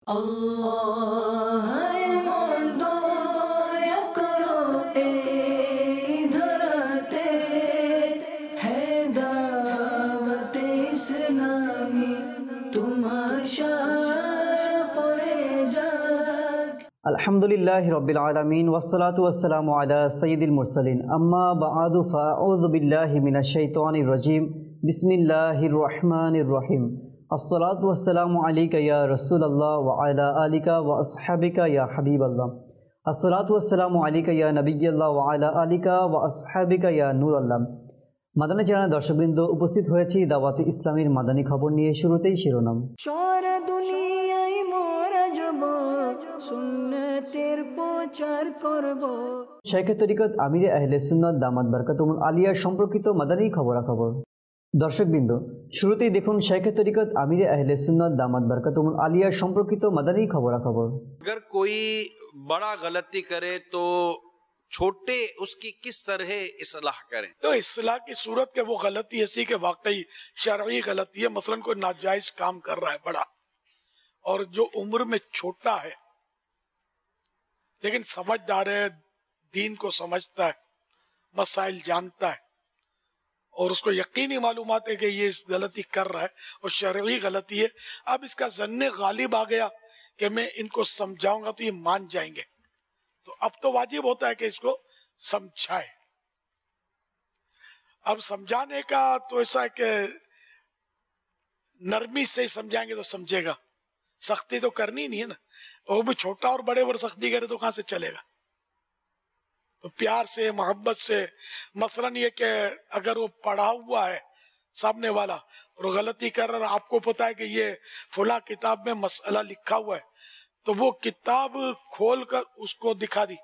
اللہ مون دعا کرو اے دھرتے ہے دعوت اسلامی تمہار شاہ پرے جاگ۔ الحمدللہ رب العالمین والصلاة والسلام علی سید المرسلین اما بعد فاعوذ باللہ من الشیطان الرجیم بسم اللہ الرحمن الرحیم الصلاة والسلام علیک یا رسول اللہ وعلی آلک واصحابک یا حبیب اللہ الصلاة والسلام علیک یا نبی اللہ وعلی آلک واصحابک یا নূর আল্লাহ। মাদানী চ্যানেল দর্শকবৃন্দ উপস্থিত হয়েছি দাওয়াতে ইসলামীর মাদানী খবর নিয়ে। শুরুতেই শিরোনাম। সারা দুনিয়ায় মোরা যাব সুন্নতের প্রচার করব। শাইখে তরিকত আমিরে আহলে সুন্নাত দামাত বারকাতুহুল আলিয়ার সম্পর্কিত মাদানী খবরাখবর। দর্শকবৃন্দ, শুরুতেই দেখুন শাইখে তরিকত আমিরে আহলে সুন্নাত দামাত বারকাতুহুল আলিয়ার সম্পর্কিত মাদানী খবরাখবর। اگر کوئی بڑا غلطی کرے تو چھوٹے اس کی کس طرح اصلاح کریں؟ تو اصلاح کی صورت کے وہ غلطی ایسی کہ واقعی شرعی غلطی ہے، مثلا کوئی ناجائز کام کر رہا ہے بڑا، اور جو عمر میں چھوٹا ہے لیکن سمجھدار ہے، دین کو سمجھتا ہے، مسائل جانتا ہے، اور اس کو یقینی معلومات ہے کہ یہ غلطی کر رہا ہے اور شرعی غلطی ہے، اب اس کا ظن غالب آ گیا کہ میں ان کو سمجھاؤں گا تو یہ مان جائیں گے، تو اب تو واجب ہوتا ہے کہ اس کو سمجھائے۔ اب سمجھانے کا تو ایسا ہے کہ نرمی سے ہی سمجھائیں گے تو سمجھے گا، سختی تو کرنی نہیں ہے نا، وہ بھی چھوٹا اور بڑے پر سختی کرے تو کہاں سے چلے گا؟ تو پیار سے، محبت سے، مثلا یہ کہ اگر وہ پڑھا ہوا ہے سامنے والا اور غلطی کر رہا، آپ کو پتا ہے کہ یہ فلاں کتاب میں مسئلہ لکھا ہوا ہے، تو وہ کتاب کھول کر اس کو دکھا دی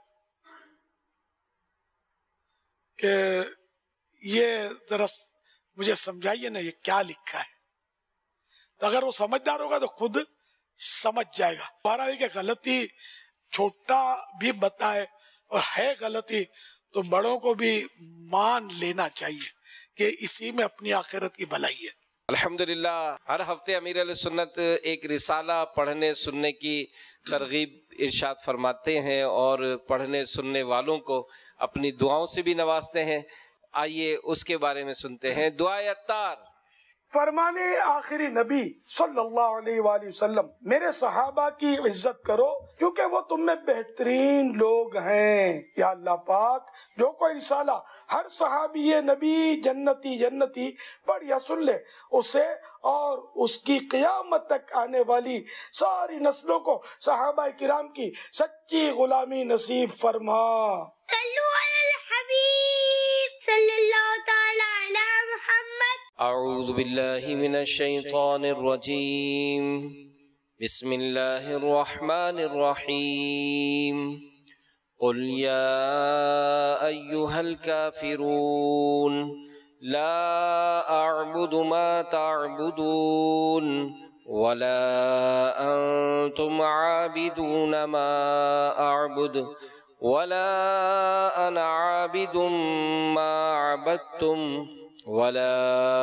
کہ یہ ذرا مجھے سمجھائیے نا یہ کیا لکھا ہے، تو اگر وہ سمجھدار ہوگا تو خود سمجھ جائے گا۔ بہرحال کہ غلطی چھوٹا بھی بتائے اور ہے غلطی تو بڑوں کو بھی مان لینا چاہیے کہ اسی میں اپنی آخرت کی بھلائی ہے۔ الحمدللہ ہر ہفتے امیر علیہ سنت ایک رسالہ پڑھنے سننے کی ترغیب ارشاد فرماتے ہیں اور پڑھنے سننے والوں کو اپنی دعاؤں سے بھی نوازتے ہیں۔ آئیے اس کے بارے میں سنتے ہیں۔ دعائے عطار۔ فرمانے آخری نبی صلی اللہ علیہ وآلہ وسلم، میرے صحابہ کی عزت کرو کیونکہ وہ تم میں بہترین لوگ ہیں۔ یا اللہ پاک، جو کوئی رسالہ ہر صحابی نبی جنتی جنتی پڑھ یا سن لے اسے اور اس کی قیامت تک آنے والی ساری نسلوں کو صحابہ کرام کی سچی غلامی نصیب فرما۔ صلو علی الحبیب صلی اللہ تعالی علی محمد۔ اعوذ باللہ من الشیطان الرجیم، بسم اللہ الرحمن الرحیم۔ قل یا ایہا الکافرون لا اعبد ما تعبدون ولا انتم عابدون ما اعبد ولا انا عابد ما عبدتم ولا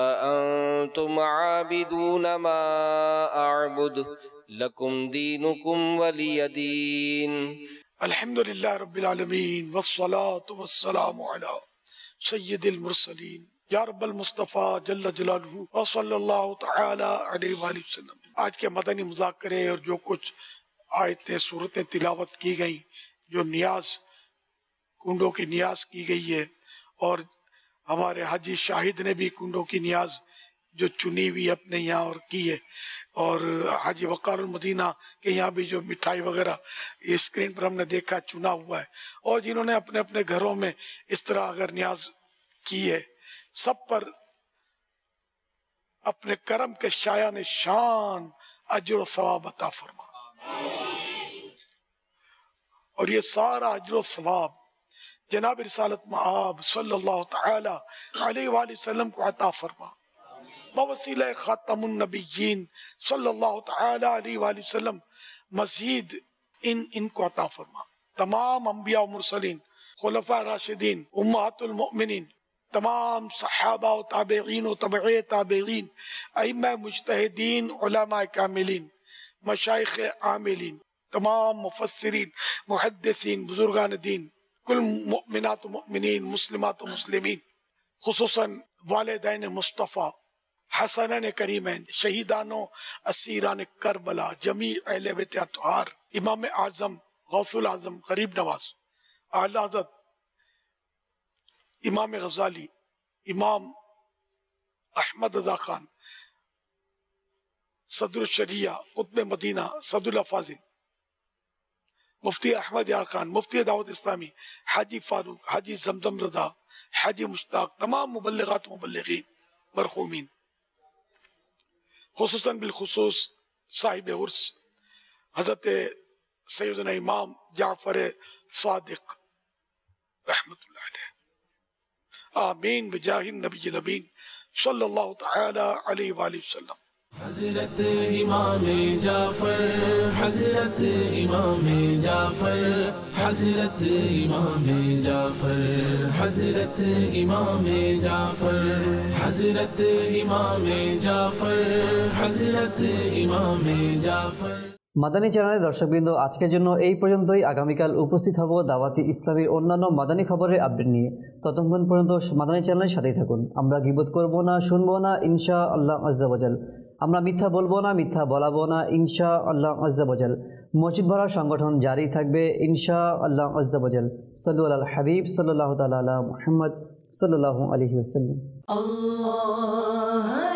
انتم عابدون ما اعبد لکم دینکم ولی دین۔ الحمدللہ رب العالمین والصلاة والسلام علی سید المرسلین یا رب المصطفیٰ جل جلالہ وصلی اللہ تعالی علیہ وآلہ وسلم۔ آج کے مدنی مذاکرے اور جو کچھ آیتیں سورتیں تلاوت کی گئیں، جو نیاز کنڈوں کی نیاز کی گئی ہے، اور ہمارے حاجی شاہد نے بھی کنڈوں کی نیاز جو چنی ہوئی اپنے یہاں اور کی ہے، اور حاجی وقار المدینہ کے یہاں بھی جو مٹھائی وغیرہ یہ اسکرین پر ہم نے دیکھا چنا ہوا ہے، اور جنہوں نے اپنے اپنے گھروں میں اس طرح اگر نیاز کی ہے، سب پر اپنے کرم کے شایان شان اجر و ثواب عطا فرما، اور یہ سارا اجر و ثواب جناب رسالت مآب صلی اللہ تعالی علیہ وآلہ وسلم کو عطا فرما، بوسیلہ خاتم النبیین صلی اللہ تعالی علیہ وآلہ وسلم مزید ان کو عطا فرما۔ تمام انبیاء و مرسلین، خلفاء راشدین، امہات المؤمنین، تمام صحابہ و تابعین و تبع تابعین، ائمہ مجتہدین، علماء کاملین، مشائخ عاملین، تمام مفسرین، محدثین، بزرگان دین، کل مؤمنات و مؤمنین، مسلمات و مسلمین، خصوصاً والدین مصطفیٰ، حسنین کریمین، شہیدان و اسیران کربلا، جمیع اہل بیت اطہار، امام اعظم غوث العظم غریب نواز، اعلیٰ حضرت امام غزالی، امام احمد رضا خان، صدر الشریعہ، قطب مدینہ، صدر الافاضل، مفتی احمد یار خان، مفتی دعوت اسلامی، حاجی فاروق، حاجی زمزم رضا، حاجی مشتاق، تمام مبلغات و مبلغین مرحومین، خصوصاً بالخصوص صاحب عرس حضرت سیدنا امام جعفر صادق رحمت اللہ علیہ، آمین بجاہ النبی الامین صلی اللہ تعالی علیہ وآلہ وسلم۔ حضرت امام جعفر، حضرت امام جعفر، حضرت امام جعفر، حضرت امام جعفر، حضرت امام جعفر، حضرت امام جعفر۔ মাদানী চ্যানেলের দর্শকবৃন্দ, আজকের জন্য এই পর্যন্তই। আগামীকাল উপস্থিত হব দাওয়াতি ইসলামীর অন্যান্য মাদানী খবরের আপডেট নিয়ে। ততক্ষণ পর্যন্ত মাদানী চ্যানেলের সাথেই থাকুন। আমরা গীবত করব না, শুনবো না, ইনশা আল্লাহ আজ্জা ওয়াজাল। আমরা মিথ্যা বলবো না, মিথ্যা বলাবো না, ইনশা আল্লাহ আজ্জা ওয়াজাল। মসজিদ ভরার সংগঠন জারি থাকবে, ইনশা আল্লাহ আজ্জা ওয়াজাল। সাল্লু আলাল হাবিব সাল্লাল্লাহু তাআলা আলা মুহাম্মদ সাল্লাল্লাহু আলাইহি ওয়াসাল্লাম। আল্লাহ